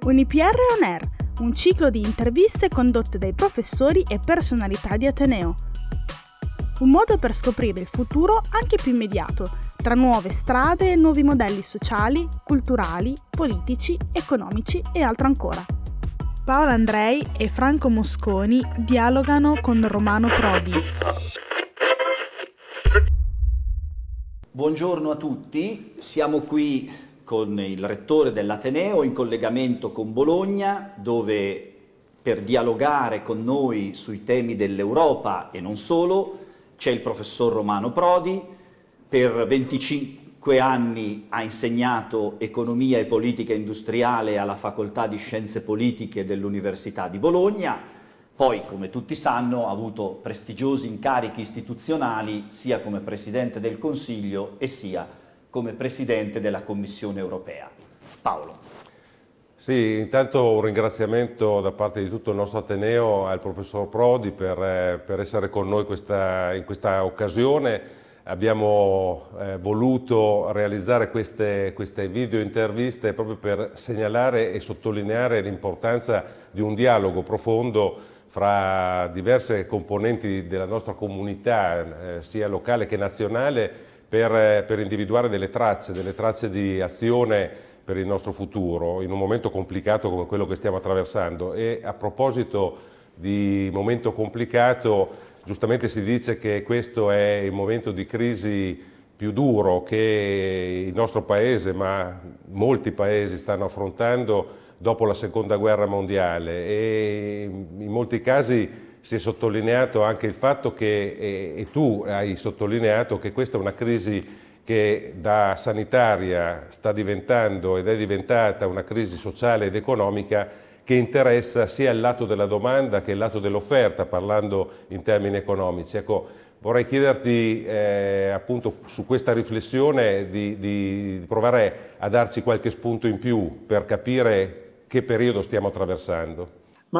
UniPR On Air, un ciclo di interviste condotte dai professori e personalità di Ateneo. Un modo per scoprire il futuro anche più immediato, tra nuove strade e nuovi modelli sociali, culturali, politici, economici e altro ancora. Paola Andrei e Franco Mosconi dialogano con Romano Prodi. Buongiorno a tutti, siamo qui con il rettore dell'Ateneo in collegamento con Bologna, dove per dialogare con noi sui temi dell'Europa e non solo c'è il professor Romano Prodi. Per 25 anni ha insegnato economia e politica industriale alla Facoltà di Scienze Politiche dell'Università di Bologna. Poi, come tutti sanno, ha avuto prestigiosi incarichi istituzionali sia come Presidente del Consiglio e sia come Presidente della Commissione Europea. Paolo. Sì, intanto un ringraziamento da parte di tutto il nostro Ateneo al professor Prodi per essere con noi in questa occasione. Abbiamo voluto realizzare queste video interviste proprio per segnalare e sottolineare l'importanza di un dialogo profondo fra diverse componenti della nostra comunità, sia locale che nazionale, per individuare delle tracce di azione per il nostro futuro, in un momento complicato come quello che stiamo attraversando. E a proposito di momento complicato, giustamente si dice che questo è il momento di crisi più duro che il nostro Paese, ma molti Paesi stanno affrontando dopo la Seconda Guerra Mondiale, e in molti casi si è sottolineato anche il fatto che, e tu hai sottolineato, che questa è una crisi che da sanitaria sta diventando ed è diventata una crisi sociale ed economica che interessa sia il lato della domanda che il lato dell'offerta, parlando in termini economici. Ecco, vorrei chiederti appunto su questa riflessione di provare a darci qualche spunto in più per capire che periodo stiamo attraversando.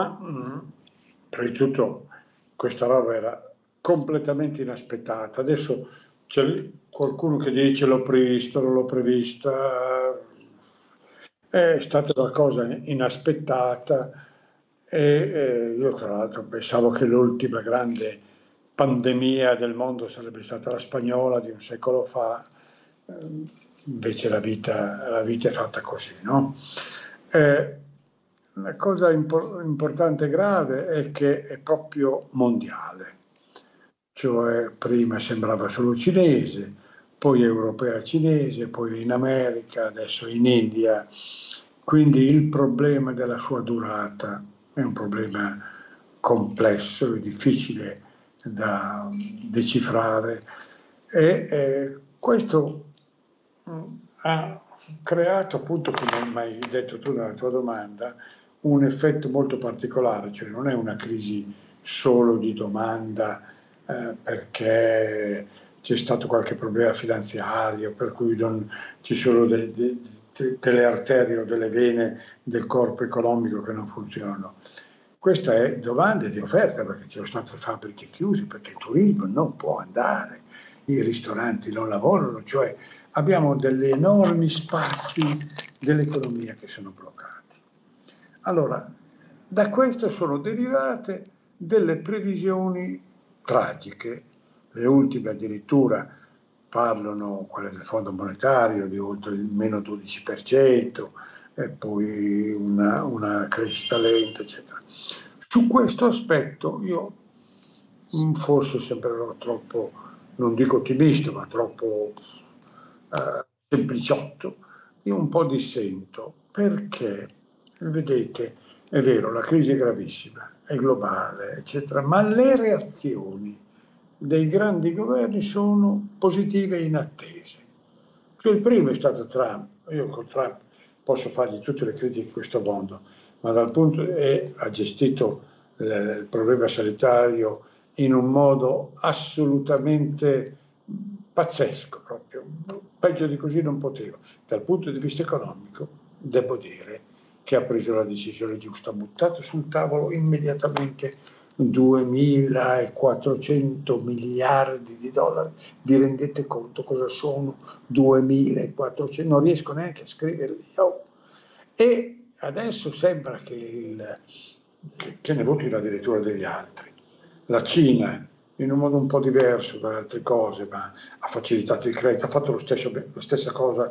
Prima di tutto questa roba era completamente inaspettata. Adesso c'è qualcuno che dice l'ho previsto, non l'ho prevista. È stata una cosa inaspettata e io tra l'altro pensavo che l'ultima grande pandemia del mondo sarebbe stata la spagnola di un secolo fa, invece la vita è fatta così, no? La cosa importante e grave è che è proprio mondiale, cioè prima sembrava solo cinese, poi europea cinese, poi in America, adesso in India, quindi il problema della sua durata è un problema complesso e difficile da decifrare e questo ha creato, appunto, come hai detto tu nella tua domanda, un effetto molto particolare, cioè non è una crisi solo di domanda perché c'è stato qualche problema finanziario, per cui non ci sono delle arterie o delle vene del corpo economico che non funzionano. Questa è domanda e di offerta, perché ci sono state fabbriche chiuse, perché il turismo non può andare, i ristoranti non lavorano, cioè abbiamo degli enormi spazi dell'economia che sono bloccati. Allora, da questo sono derivate delle previsioni tragiche. Le ultime addirittura parlano, quelle del Fondo Monetario, di oltre il meno 12%, e poi una crescita lenta, eccetera. Su questo aspetto io forse sembrerò troppo, non dico ottimista, ma troppo sempliciotto. Io un po' dissento, perché, vedete, è vero, la crisi è gravissima, è globale, eccetera, ma le reazioni dei grandi governi sono positive e inattese. Cioè, il primo è stato Trump. Io con Trump posso fargli tutte le critiche di questo mondo, ma dal punto ha gestito il problema sanitario in un modo assolutamente pazzesco, proprio peggio di così non poteva. Dal punto di vista economico devo dire che ha preso la decisione giusta, ha buttato sul tavolo immediatamente 2.400 miliardi di dollari. Vi rendete conto cosa sono 2.400? Non riesco neanche a scriverli. E adesso sembra che ne votino addirittura degli altri. La Cina, in un modo un po' diverso dalle altre cose, ma ha facilitato il credito, ha fatto la stessa cosa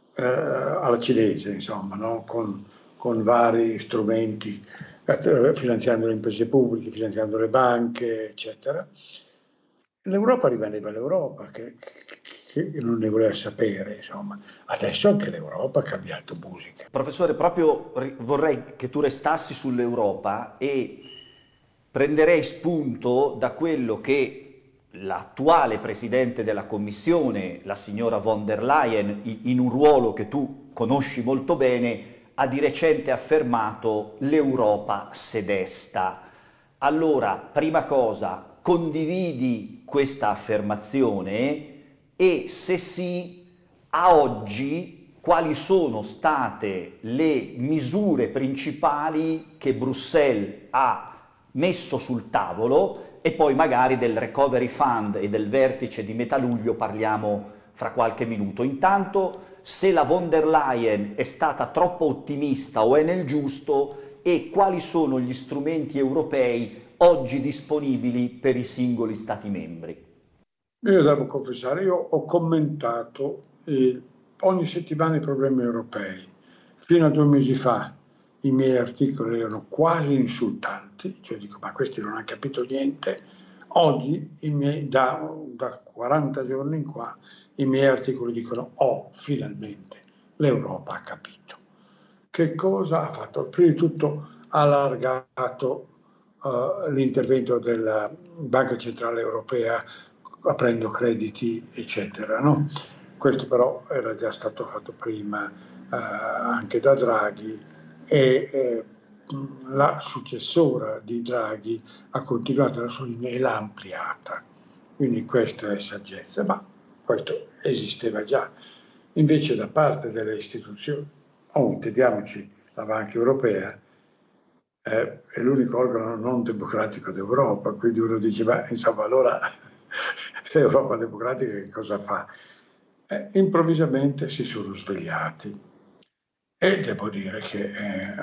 alla cinese, insomma, no? Con vari strumenti, finanziando le imprese pubbliche, finanziando le banche, eccetera. L'Europa rimaneva l'Europa, che non ne voleva sapere, insomma. Adesso anche l'Europa ha cambiato musica. Professore, proprio vorrei che tu restassi sull'Europa e prenderei spunto da quello che l'attuale Presidente della Commissione, la signora von der Leyen, in un ruolo che tu conosci molto bene, ha di recente affermato: l'Europa sedesta. Allora, prima cosa, condividi questa affermazione e, se sì, a oggi quali sono state le misure principali che Bruxelles ha messo sul tavolo, e poi magari del Recovery Fund e del vertice di metà luglio parliamo fra qualche minuto. Intanto, se la von der Leyen è stata troppo ottimista o è nel giusto, e quali sono gli strumenti europei oggi disponibili per i singoli Stati membri? Io devo confessare, io ho commentato ogni settimana i problemi europei. Fino a 2 mesi fa i miei articoli erano quasi insultanti, cioè dico, ma questi non hanno capito niente. Oggi, da 40 giorni in qua, i miei articoli dicono: finalmente l'Europa ha capito. Che cosa ha fatto? Prima di tutto ha allargato l'intervento della Banca Centrale Europea, aprendo crediti, eccetera, no? Questo però era già stato fatto prima anche da Draghi, e la successora di Draghi ha continuato la sua linea e l'ha ampliata. Quindi questa è saggezza, ma questo esisteva già. Invece da parte delle istituzioni, intendiamoci, la Banca Europea è l'unico organo non democratico d'Europa, quindi uno dice, ma insomma, allora l'Europa democratica che cosa fa? Improvvisamente si sono svegliati e devo dire che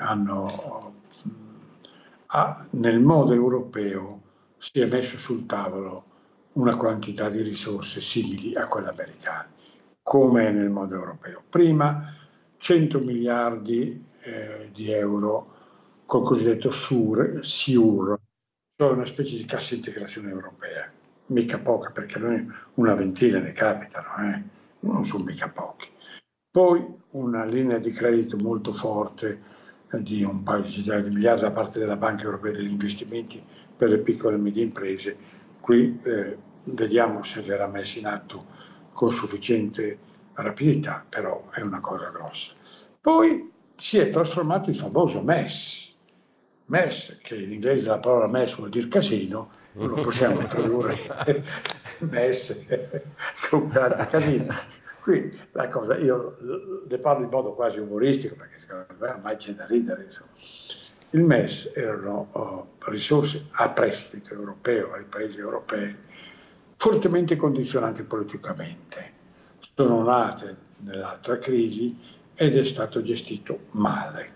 nel modo europeo si è messo sul tavolo una quantità di risorse simili a quelle americane, come è nel modo europeo. Prima 100 miliardi di euro col cosiddetto SURE, cioè una specie di cassa integrazione europea, mica poca, perché noi una ventina ne capitano, non sono mica pochi. Poi una linea di credito molto forte di un paio di centinaia di miliardi da parte della Banca Europea degli Investimenti per le piccole e medie imprese. Qui vediamo se verrà messo in atto con sufficiente rapidità, però è una cosa grossa. Poi si è trasformato il famoso MES, che in inglese la parola MES vuol dire casino, non lo possiamo tradurre MES con grande casino. Qui la cosa, io ne parlo in modo quasi umoristico, perché secondo me ormai c'è da ridere, insomma. Il MES erano risorse a prestito europeo ai paesi europei, fortemente condizionate politicamente. Sono nate nell'altra crisi ed è stato gestito male.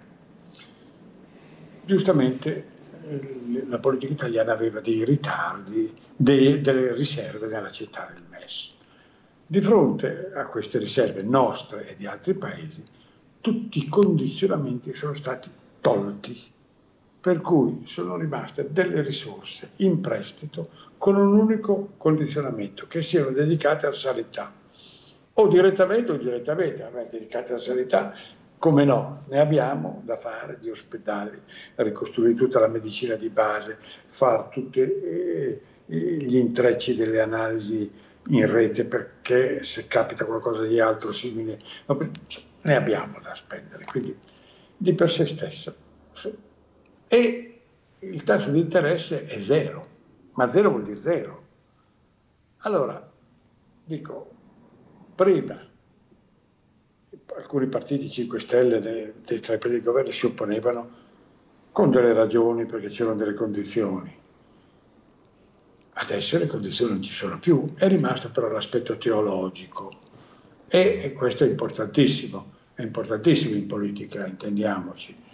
Giustamente la politica italiana aveva dei ritardi, delle riserve nell'accettare il MES. Di fronte a queste riserve nostre e di altri paesi, tutti i condizionamenti sono stati tolti, per cui sono rimaste delle risorse in prestito con un unico condizionamento, che siano dedicate alla sanità, o direttamente o indirettamente, dedicate alla sanità. Come no, ne abbiamo da fare di ospedali, ricostruire tutta la medicina di base, fare tutti gli intrecci delle analisi in rete, perché se capita qualcosa di altro simile, ne abbiamo da spendere, quindi di per sé stesso. E il tasso di interesse è zero, ma zero vuol dire zero. Allora, dico, prima alcuni partiti 5 Stelle dei tre partiti di governo si opponevano con delle ragioni, perché c'erano delle condizioni. Adesso le condizioni non ci sono più, è rimasto però l'aspetto teologico, e questo è importantissimo in politica, intendiamoci.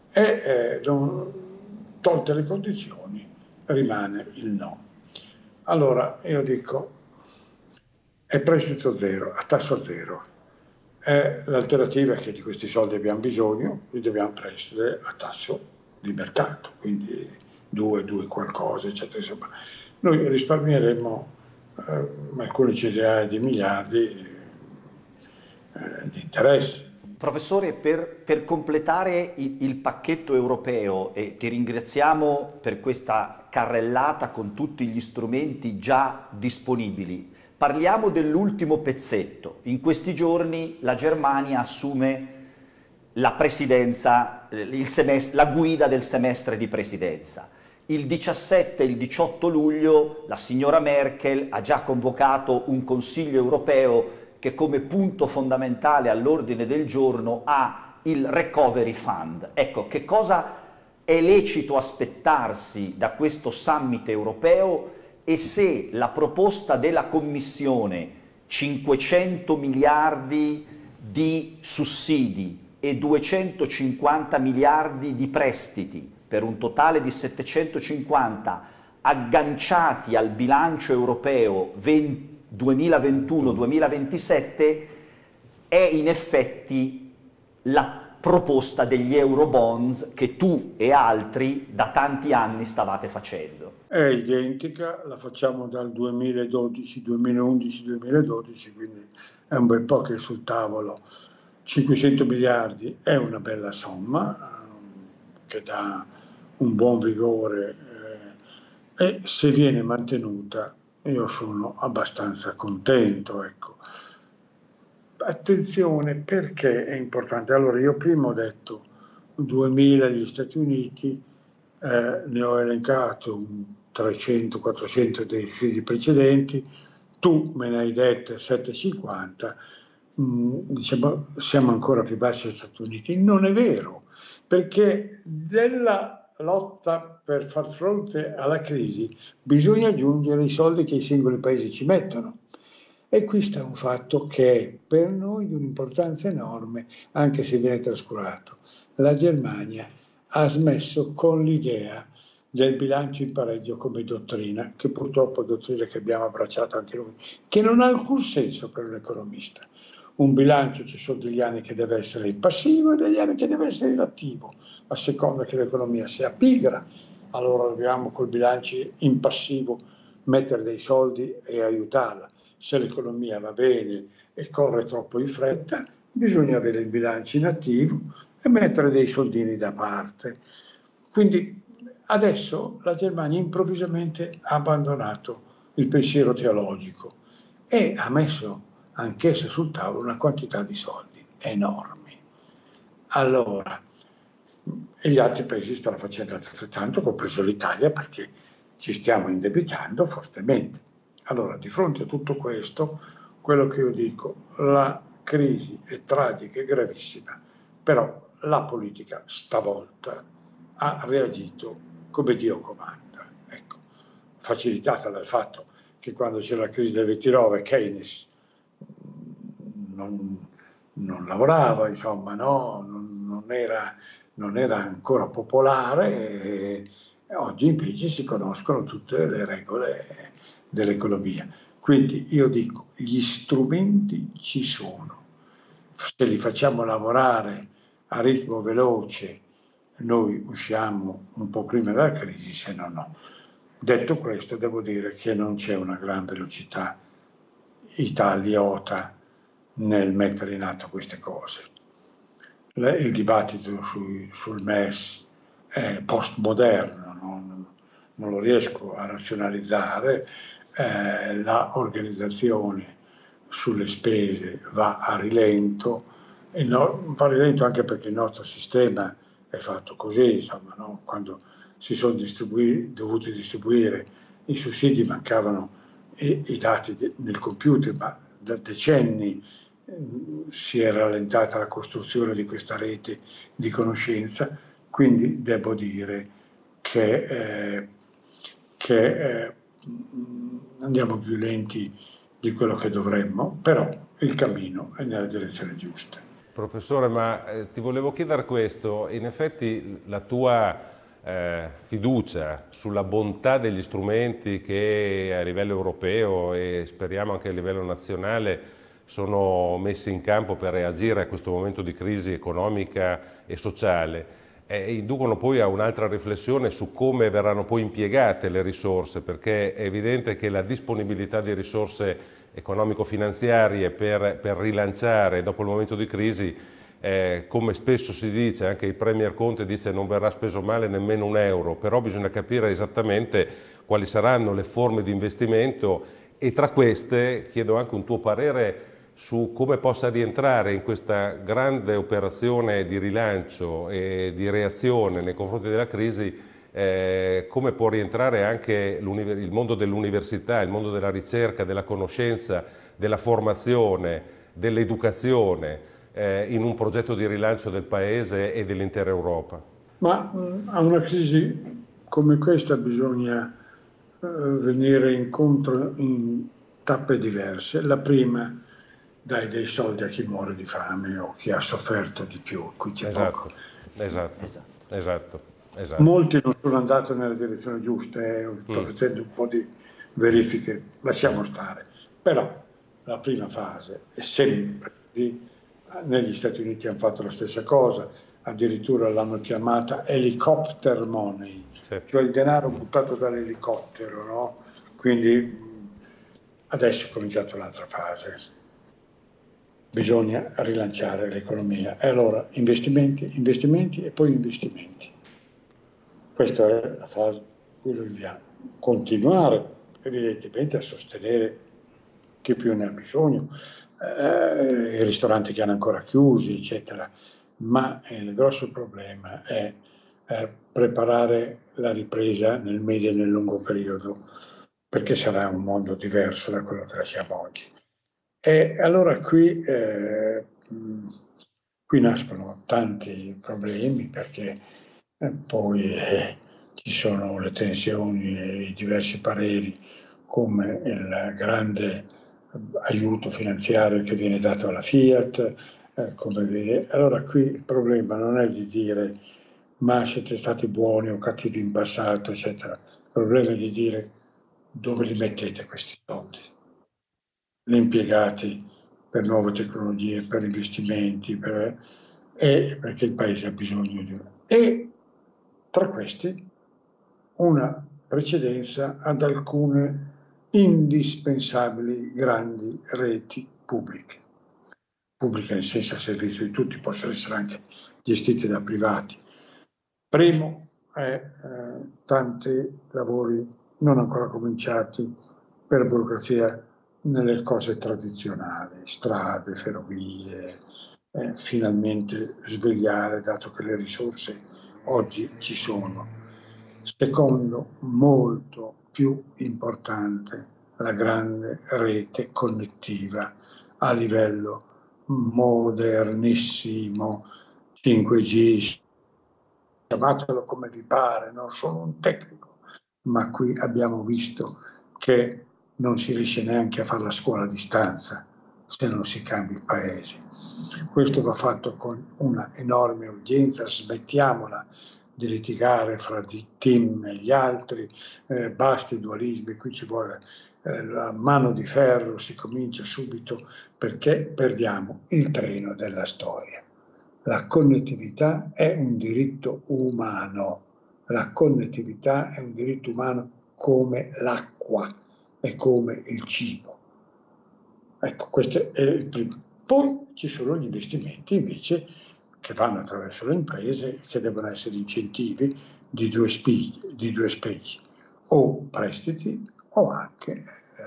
e tolte le condizioni rimane il no. Allora io dico, è prestito zero, a tasso zero. L'alternativa è che di questi soldi abbiamo bisogno, li dobbiamo prestare a tasso di mercato, quindi 2 qualcosa, eccetera. Insomma, noi risparmieremo alcune centinaia di miliardi di interessi. Professore, per completare il pacchetto europeo, e ti ringraziamo per questa carrellata con tutti gli strumenti già disponibili, parliamo dell'ultimo pezzetto. In questi giorni la Germania assume la presidenza, la guida del semestre di presidenza. Il 17 e il 18 luglio la signora Merkel ha già convocato un Consiglio europeo che come punto fondamentale all'ordine del giorno ha il Recovery Fund. Ecco, che cosa è lecito aspettarsi da questo summit europeo e se la proposta della Commissione 500 miliardi di sussidi e 250 miliardi di prestiti per un totale di 750 agganciati al bilancio europeo 2021-2027 è in effetti la proposta degli Eurobonds che tu e altri da tanti anni stavate facendo. È identica, la facciamo dal 2012, 2011, 2012, quindi è un bel po' che è sul tavolo. 500 miliardi è una bella somma che dà un buon vigore e se viene mantenuta io sono abbastanza contento, ecco. Attenzione, perché è importante? Allora, io prima ho detto 2000 gli Stati Uniti, ne ho elencato 300-400 dei figli precedenti, tu me ne hai dette 750, diciamo, siamo ancora più bassi agli Stati Uniti. Non è vero, perché della lotta per far fronte alla crisi bisogna aggiungere i soldi che i singoli paesi ci mettono. E questo è un fatto che è per noi di un'importanza enorme, anche se viene trascurato. La Germania ha smesso con l'idea del bilancio in pareggio come dottrina, che purtroppo è dottrina che abbiamo abbracciato anche noi, che non ha alcun senso per un economista. Un bilancio ci sono degli anni che deve essere in passivo e degli anni che deve essere in attivo, a seconda che l'economia sia pigra. Allora dobbiamo col bilancio in passivo mettere dei soldi e aiutarla. Se l'economia va bene e corre troppo in fretta, bisogna avere il bilancio in attivo e mettere dei soldini da parte. Quindi adesso la Germania improvvisamente ha abbandonato il pensiero teologico e ha messo anch'essa sul tavolo una quantità di soldi enormi. Allora, e gli altri paesi stanno facendo altrettanto, compreso l'Italia, perché ci stiamo indebitando fortemente. Allora, di fronte a tutto questo, quello che io dico, la crisi è tragica e gravissima, però la politica stavolta ha reagito come Dio comanda. Ecco, facilitata dal fatto che quando c'era la crisi del 29 Keynes non lavorava, insomma, no? non era ancora popolare e oggi invece si conoscono tutte le regole dell'economia. Quindi io dico, gli strumenti ci sono, se li facciamo lavorare a ritmo veloce noi usciamo un po' prima dalla crisi, se no no. Detto questo, devo dire che non c'è una gran velocità italiota nel mettere in atto queste cose. Il dibattito sul MES è postmoderno, non lo riesco a razionalizzare, la organizzazione sulle spese va a rilento, e va a rilento anche perché il nostro sistema è fatto così, insomma, no? Quando si sono dovuti distribuire i sussidi mancavano i dati nel computer, ma da decenni si è rallentata la costruzione di questa rete di conoscenza, quindi devo dire che andiamo più lenti di quello che dovremmo, però il cammino è nella direzione giusta. Professore, ma ti volevo chiedere questo, in effetti la tua fiducia sulla bontà degli strumenti che a livello europeo e speriamo anche a livello nazionale sono messi in campo per reagire a questo momento di crisi economica e sociale, inducono poi a un'altra riflessione su come verranno poi impiegate le risorse, perché è evidente che la disponibilità di risorse economico-finanziarie per rilanciare dopo il momento di crisi, come spesso si dice, anche il Premier Conte dice non verrà speso male nemmeno un euro, però bisogna capire esattamente quali saranno le forme di investimento e tra queste chiedo anche un tuo parere su come possa rientrare in questa grande operazione di rilancio e di reazione nei confronti della crisi, come può rientrare anche il mondo dell'università, il mondo della ricerca, della conoscenza, della formazione, dell'educazione in un progetto di rilancio del Paese e dell'intera Europa. Ma a una crisi come questa bisogna venire incontro in tappe diverse. La prima, dai dei soldi a chi muore di fame o chi ha sofferto di più, qui c'è poco. Esatto. Molti non sono andati nella direzione giusta, sto facendo un po' di verifiche, lasciamo stare. Però la prima fase è sempre di... Negli Stati Uniti hanno fatto la stessa cosa, addirittura l'hanno chiamata helicopter money, cioè il denaro buttato dall'elicottero, no? Quindi adesso è cominciata un'altra fase, bisogna rilanciare l'economia e allora investimenti e poi investimenti. Questa è la fase in cui dobbiamo continuare evidentemente a sostenere chi più ne ha bisogno, i ristoranti che hanno ancora chiusi, eccetera, ma il grosso problema è preparare la ripresa nel medio e nel lungo periodo, perché sarà un mondo diverso da quello che lasciamo oggi. E allora qui nascono tanti problemi, perché poi ci sono le tensioni e i diversi pareri, come il grande aiuto finanziario che viene dato alla Fiat, allora qui il problema non è di dire ma siete stati buoni o cattivi in passato, eccetera. Il problema è di dire dove li mettete questi soldi, li impiegati per nuove tecnologie, per investimenti, perché il Paese ha bisogno di una. E tra questi una precedenza ad alcune indispensabili grandi reti pubbliche nel senso a servizio di tutti, possono essere anche gestite da privati. Primo è tanti lavori non ancora cominciati per burocrazia nelle cose tradizionali, strade, ferrovie, finalmente svegliare, dato che le risorse oggi ci sono. Secondo, molto più importante, la grande rete connettiva a livello modernissimo, 5G, chiamatelo come vi pare, non sono un tecnico, ma qui abbiamo visto che non si riesce neanche a fare la scuola a distanza se non si cambia il Paese. Questo va fatto con una enorme urgenza, smettiamola di litigare fra Tim e gli altri, basta i dualismi, qui ci vuole la mano di ferro, si comincia subito, perché perdiamo il treno della storia. La connettività è un diritto umano, la connettività è un diritto umano come l'acqua e come il cibo. Ecco, questo è il primo. Poi ci sono gli investimenti invece che vanno attraverso le imprese, che devono essere incentivi di due specie, o prestiti o anche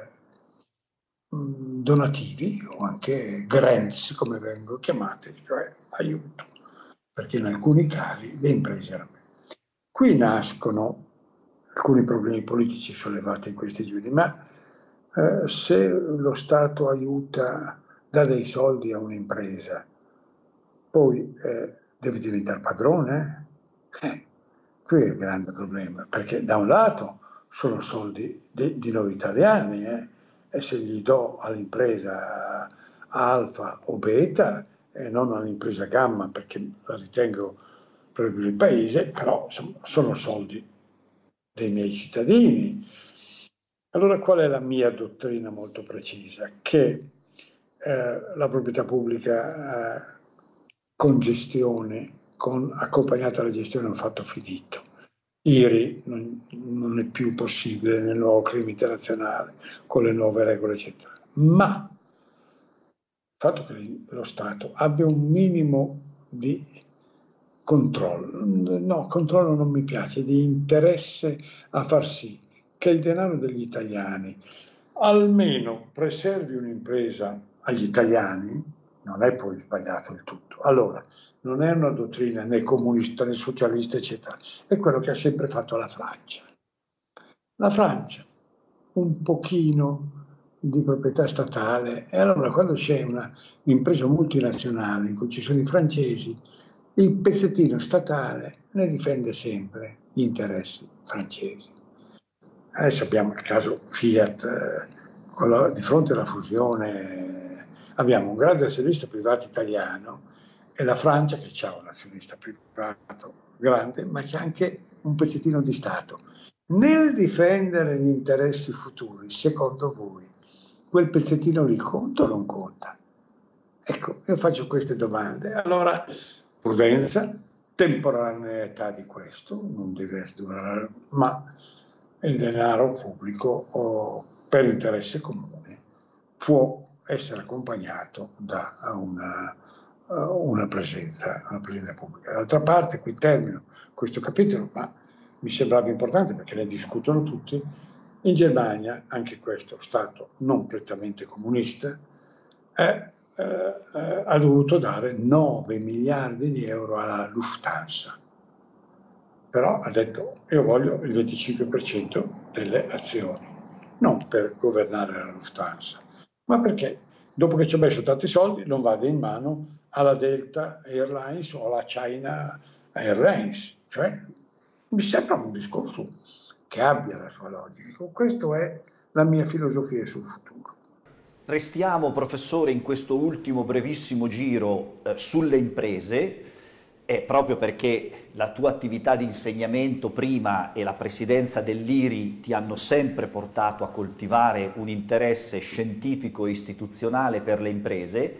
donativi o anche grants, come vengono chiamate, cioè aiuto, perché in alcuni casi le imprese erano. Qui nascono alcuni problemi politici sollevati in questi giorni, ma se lo Stato aiuta, dà dei soldi a un'impresa, poi deve diventare padrone? Qui è il grande problema, perché da un lato sono soldi di noi italiani, e se gli do all'impresa alfa o beta e non all'impresa gamma, perché la ritengo per il paese, però sono soldi dei miei cittadini. Allora qual è la mia dottrina molto precisa? Che la proprietà pubblica con gestione, accompagnata alla gestione, è un fatto finito. IRI non è più possibile nel nuovo clima internazionale, con le nuove regole, eccetera. Ma il fatto che lo Stato abbia un minimo di controllo, no, controllo non mi piace, di interesse a far sì che il denaro degli italiani almeno preservi un'impresa agli italiani, non è poi sbagliato il tutto. Allora, non è una dottrina né comunista né socialista, eccetera, è quello che ha sempre fatto la Francia. La Francia, un pochino di proprietà statale, e allora quando c'è una impresa multinazionale in cui ci sono i francesi, il pezzettino statale ne difende sempre gli interessi francesi. Adesso abbiamo il caso Fiat, di fronte alla fusione abbiamo un grande azionista privato italiano e la Francia che ha un azionista privato grande, ma c'è anche un pezzettino di Stato. Nel difendere gli interessi futuri, secondo voi, quel pezzettino lì conta o non conta? Ecco, io faccio queste domande. Allora, prudenza, temporaneità di questo, non deve durare, ma il denaro pubblico per interesse comune può essere accompagnato da una presenza pubblica. D'altra parte, qui termino questo capitolo, ma mi sembrava importante perché ne discutono tutti. In Germania, anche questo Stato non prettamente comunista, ha dovuto dare 9 miliardi di euro alla Lufthansa. Però ha detto, io voglio il 25% delle azioni, non per governare la Lufthansa, ma perché dopo che ci ho messo tanti soldi non vada in mano alla Delta Airlines o alla China Airlines. Cioè, mi sembra un discorso che abbia la sua logica. Questa è la mia filosofia sul futuro. Restiamo, professore, in questo ultimo brevissimo giro sulle imprese, proprio perché la tua attività di insegnamento prima e la presidenza dell'IRI ti hanno sempre portato a coltivare un interesse scientifico e istituzionale per le imprese.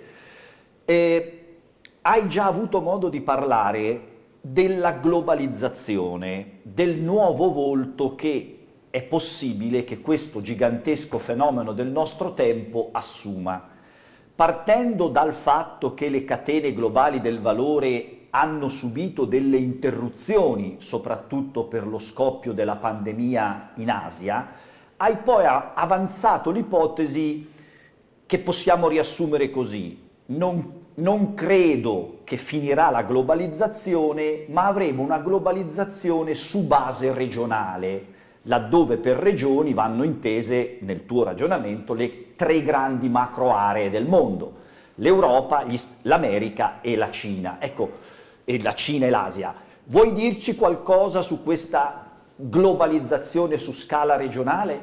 Hai già avuto modo di parlare della globalizzazione, del nuovo volto che è possibile che questo gigantesco fenomeno del nostro tempo assuma, partendo dal fatto che le catene globali del valore hanno subito delle interruzioni, soprattutto per lo scoppio della pandemia in Asia. Hai poi avanzato l'ipotesi che possiamo riassumere così: non credo che finirà la globalizzazione, ma avremo una globalizzazione su base regionale, laddove per regioni vanno intese, nel tuo ragionamento, le 3 grandi macro aree del mondo: l'Europa, l'America e la Cina. Ecco, e la Cina e l'Asia. Vuoi dirci qualcosa su questa globalizzazione su scala regionale?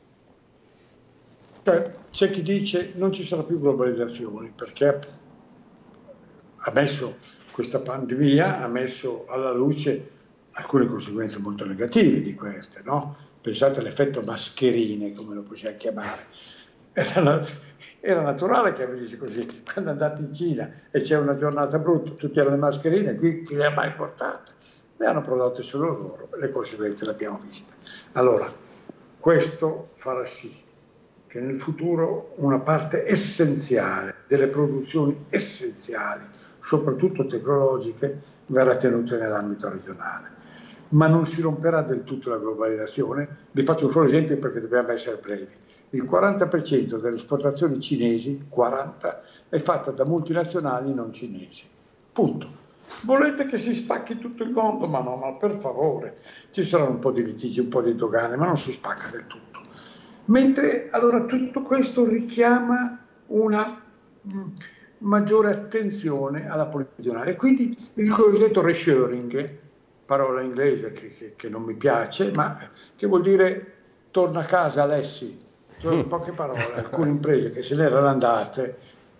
C'è chi dice non ci sarà più globalizzazione perché ha messo questa pandemia, ha messo alla luce alcune conseguenze molto negative di queste, no? Pensate all'effetto mascherine, come lo possiamo chiamare. Era naturale che avvenisse così. Quando andate in Cina e c'è una giornata brutta, tutti hanno le mascherine, qui chi le ha mai portate? Le hanno prodotte solo loro, le conseguenze le abbiamo viste. Allora, questo farà sì che nel futuro una parte essenziale delle produzioni essenziali, soprattutto tecnologiche, verrà tenuta nell'ambito regionale. Ma non si romperà del tutto la globalizzazione. Vi faccio un solo esempio perché dobbiamo essere brevi. Il 40% delle esportazioni cinesi, 40, è fatta da multinazionali non cinesi. Punto. Volete che si spacchi tutto il mondo? Ma no, ma per favore. Ci saranno un po' di litigi, un po' di dogane, ma non si spacca del tutto. Mentre allora tutto questo richiama una maggiore attenzione alla politica regionale. Quindi il cosiddetto reshoring, parola inglese che non mi piace, ma che vuol dire torna a casa Alessi. In poche parole, alcune imprese che se ne erano andate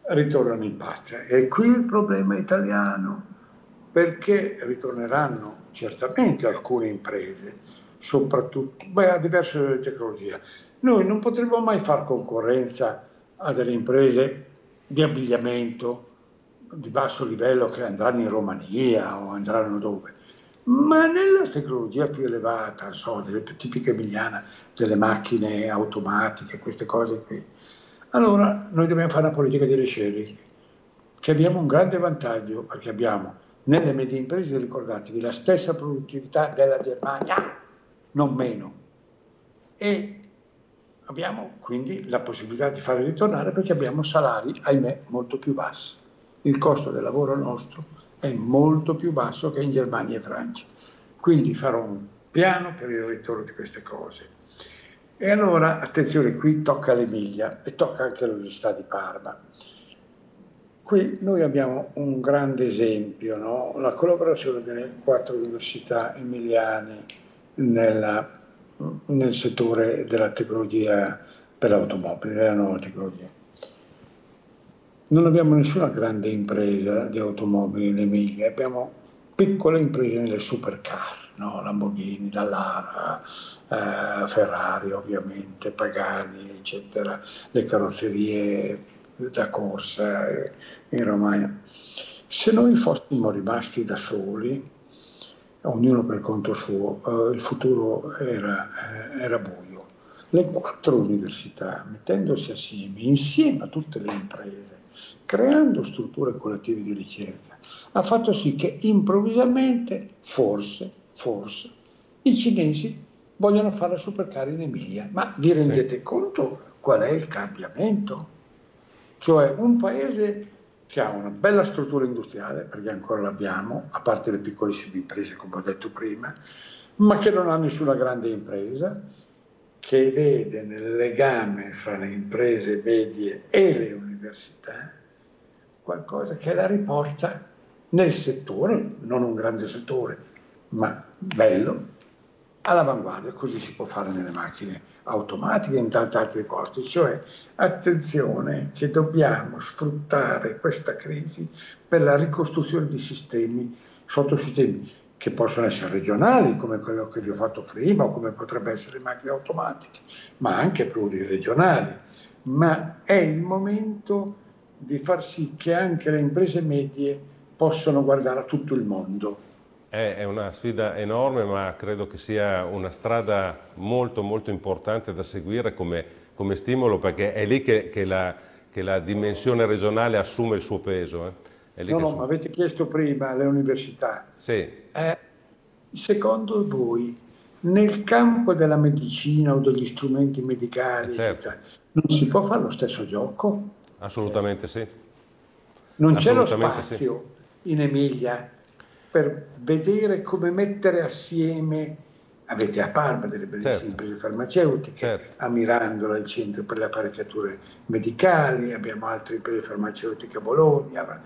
ritornano in patria. E qui il problema italiano, perché ritorneranno certamente alcune imprese, soprattutto a diverse tecnologie. Noi non potremo mai fare concorrenza a delle imprese di abbigliamento di basso livello che andranno in Romania o andranno dove, ma nella tecnologia più elevata, delle più tipiche emiliana, delle macchine automatiche, queste cose qui. Allora noi dobbiamo fare una politica di ricerca, che abbiamo un grande vantaggio, perché abbiamo nelle medie imprese, ricordatevi, la stessa produttività della Germania, non meno, e abbiamo quindi la possibilità di fare ritornare, perché abbiamo salari, ahimè, molto più bassi. Il costo del lavoro nostro è molto più basso che in Germania e Francia. Quindi farò un piano per il ritorno di queste cose. E allora, attenzione, qui tocca l'Emilia e tocca anche l'Università di Parma. Qui noi abbiamo un grande esempio, no? La collaborazione delle 4 università emiliane nel settore della tecnologia per l'automobile, della nuova tecnologia. Non abbiamo nessuna grande impresa di automobili in Emilia, abbiamo piccole imprese nelle supercar, no? Lamborghini, Dallara, Ferrari ovviamente, Pagani, eccetera, le carrozzerie da corsa in Romagna. Se noi fossimo rimasti da soli, ognuno per conto suo, il futuro era buio. Le 4 università, mettendosi assieme, insieme a tutte le imprese, creando strutture collettive di ricerca, ha fatto sì che improvvisamente, forse, i cinesi vogliono fare la supercar in Emilia. Ma vi rendete conto qual è il cambiamento? Cioè un paese che ha una bella struttura industriale, perché ancora l'abbiamo, a parte le piccolissime imprese, come ho detto prima, ma che non ha nessuna grande impresa, che vede nel legame fra le imprese medie e le università qualcosa che la riporta nel settore, non un grande settore, ma bello, all'avanguardia. Così si può fare nelle macchine automatiche e in tanti altri posti. Cioè, attenzione che dobbiamo sfruttare questa crisi per la ricostruzione di sistemi, sottosistemi, che possono essere regionali, come quello che vi ho fatto prima, o come potrebbe essere macchine automatiche, ma anche pluriregionali. Ma è il momento di far sì che anche le imprese medie possano guardare a tutto il mondo. È una sfida enorme, ma credo che sia una strada molto molto importante da seguire come stimolo, perché è lì che la dimensione regionale assume il suo peso. È lì ma avete chiesto prima alle università. Sì. Secondo voi, nel campo della medicina o degli strumenti medicali, eccetera, non si può fare lo stesso gioco? Assolutamente sì. Non c'è lo spazio in Emilia per vedere come mettere assieme. Avete a Parma delle bellissime imprese farmaceutiche, a Mirandola il centro per le apparecchiature medicali, abbiamo altre imprese farmaceutiche a Bologna.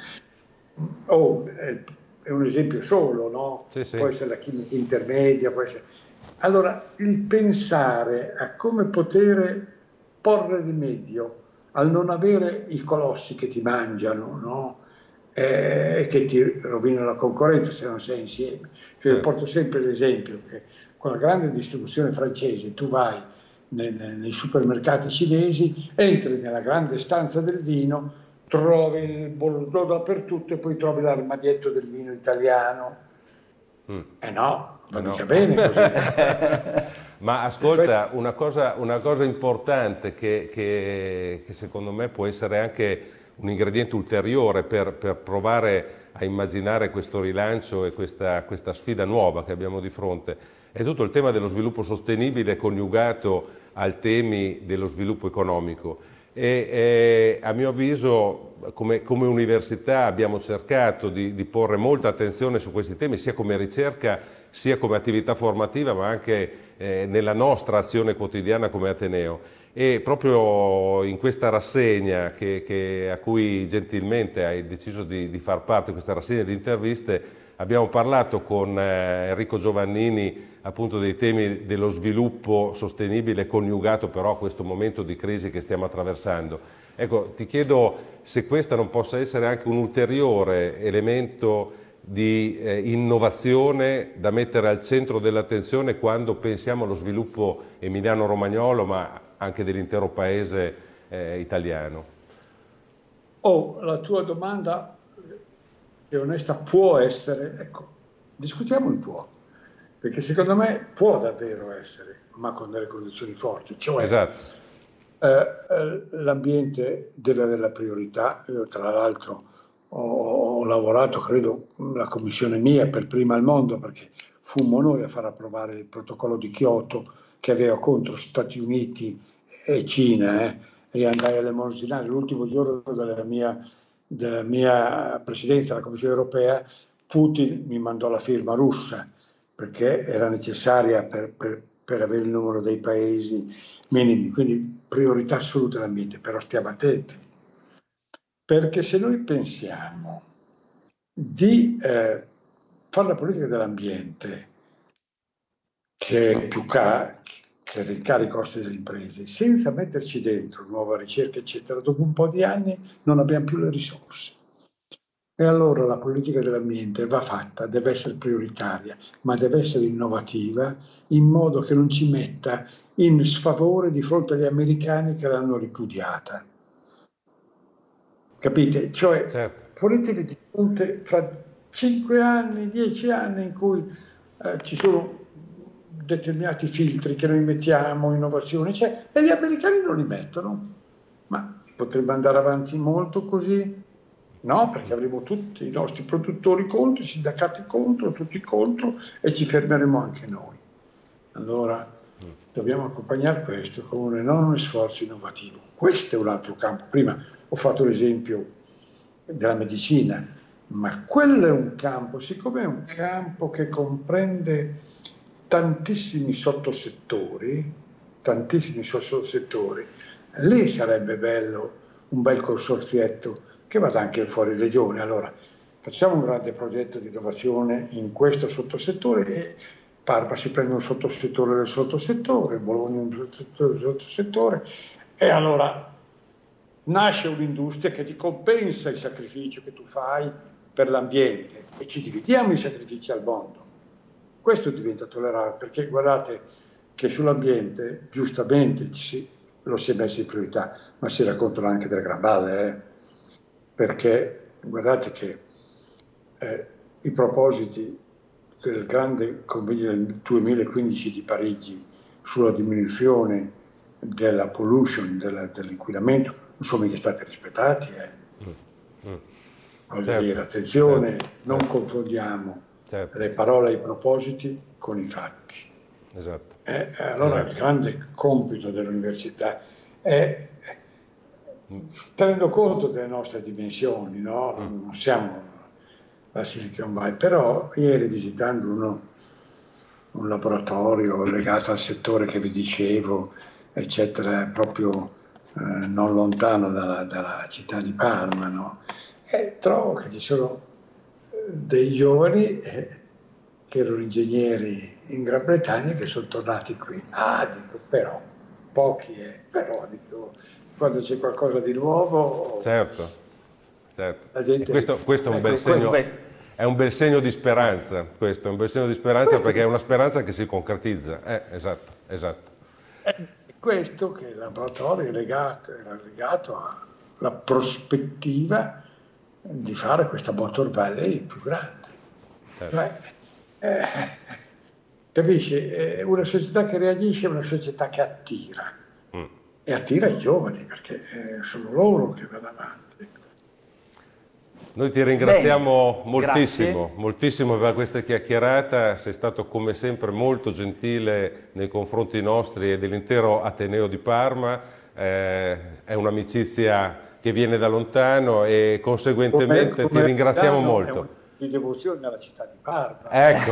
È un esempio solo, no? Può essere la chimica intermedia, può essere. Allora, il pensare a come poter porre rimedio al non avere i colossi che ti mangiano, no? E che ti rovinano la concorrenza se non sei insieme. Cioè, io porto sempre l'esempio che con la grande distribuzione francese tu vai nei supermercati cinesi, entri nella grande stanza del vino, trovi il bordeaux dappertutto e poi trovi l'armadietto del vino italiano. No, va mica bene così. Ma ascolta, una cosa importante che secondo me può essere anche un ingrediente ulteriore per provare a immaginare questo rilancio e questa sfida nuova che abbiamo di fronte, è tutto il tema dello sviluppo sostenibile coniugato ai temi dello sviluppo economico. E a mio avviso come università abbiamo cercato di porre molta attenzione su questi temi, sia come ricerca sia come attività formativa, ma anche nella nostra azione quotidiana come Ateneo. E proprio in questa rassegna a cui gentilmente hai deciso di far parte, questa rassegna di interviste, Abbiamo parlato con Enrico Giovannini appunto dei temi dello sviluppo sostenibile coniugato però a questo momento di crisi che stiamo attraversando. Ecco, ti chiedo se questa non possa essere anche un ulteriore elemento di innovazione da mettere al centro dell'attenzione quando pensiamo allo sviluppo emiliano-romagnolo, ma anche dell'intero paese italiano. La tua domanda è onesta, può essere, ecco, discutiamo il può, perché secondo me può davvero essere, ma con delle condizioni forti, cioè esatto. L'ambiente deve avere la priorità. Io tra l'altro ho lavorato, credo, la commissione mia per prima al mondo, perché fummo noi a far approvare il protocollo di Kyoto che aveva contro Stati Uniti e Cina, e andai a elemosinare l'ultimo giorno della mia presidenza della Commissione europea. Putin mi mandò la firma russa perché era necessaria per avere il numero dei paesi minimi, quindi priorità assoluta all'ambiente, però stiamo attenti, perché se noi pensiamo di fare la politica dell'ambiente che è più che rincari i costi delle imprese, senza metterci dentro nuova ricerca, eccetera, dopo un po' di anni non abbiamo più le risorse. E allora la politica dell'ambiente va fatta, deve essere prioritaria, ma deve essere innovativa, in modo che non ci metta in sfavore di fronte agli americani che l'hanno ripudiata. Capite? Cioè, certo, ponete di fronte fra 5 anni, 10 anni in cui ci sono determinati filtri che noi mettiamo, innovazioni, cioè, e gli americani non li mettono. Ma potrebbe andare avanti molto così? No, perché avremo tutti i nostri produttori contro, i sindacati contro, tutti contro, e ci fermeremo anche noi. Allora dobbiamo accompagnare questo con un enorme sforzo innovativo. Questo è un altro campo. Prima ho fatto l'esempio della medicina, ma quello è un campo, siccome è un campo che comprende tantissimi sottosettori, lì sarebbe bello un bel consorzietto che vada anche fuori regione. Allora facciamo un grande progetto di innovazione in questo sottosettore e Parma si prende un sottosettore del sottosettore, Bologna un sottosettore, e allora nasce un'industria che ti compensa il sacrificio che tu fai per l'ambiente e ci dividiamo i sacrifici al mondo. Questo diventa tollerabile, perché guardate che sull'ambiente giustamente lo si è messo in priorità, ma si raccontano anche delle gran balle, perché guardate che i propositi del grande convegno del 2015 di Parigi sulla diminuzione della pollution, dell'inquinamento, non sono mica stati rispettati. Voglio dire, attenzione, non confondiamo le parole e i propositi con i fatti. Esatto. Allora il grande compito dell'università è, tenendo conto delle nostre dimensioni, no? Non siamo la Silicon Valley, però ieri visitando un laboratorio legato al settore che vi dicevo, eccetera, proprio non lontano dalla città di Parma, no? E trovo che ci sono dei giovani che erano ingegneri in Gran Bretagna che sono tornati qui. Dico, però, pochi, però, dico, quando c'è qualcosa di nuovo... Certo. La gente... Questo è un bel segno, è un bel segno di speranza, questo è un bel segno di speranza, perché è una speranza che si concretizza. Esatto. Questo che il laboratorio era legato alla prospettiva di fare questa Motor Valley più grande. Capisci? Una società che reagisce è una società che attira e attira i giovani, perché sono loro che vanno avanti. Noi ti ringraziamo moltissimo per questa chiacchierata, sei stato come sempre molto gentile nei confronti nostri e dell'intero Ateneo di Parma, è un'amicizia che viene da lontano e conseguentemente ti ringraziamo molto. Di devozione alla città di Parma. Ecco.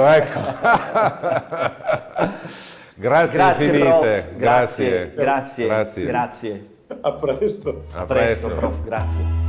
Grazie infinite. Prof. Grazie. Grazie. A presto. A presto, prof. Grazie.